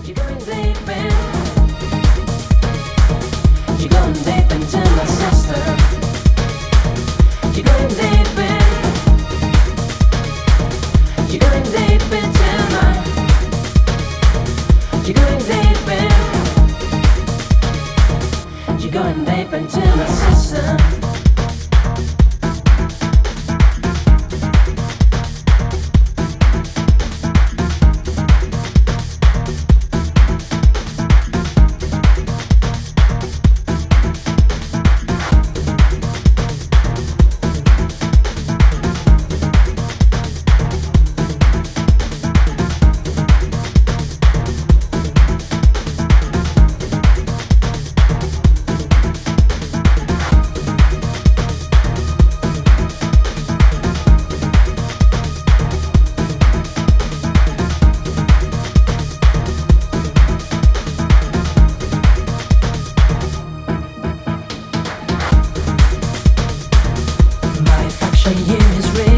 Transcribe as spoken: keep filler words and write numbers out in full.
You're going vaping. You're going vaping to my sister. You're going vaping. You're going vaping tonight. You're going vaping. You're going vaping to my sister. Year is ready.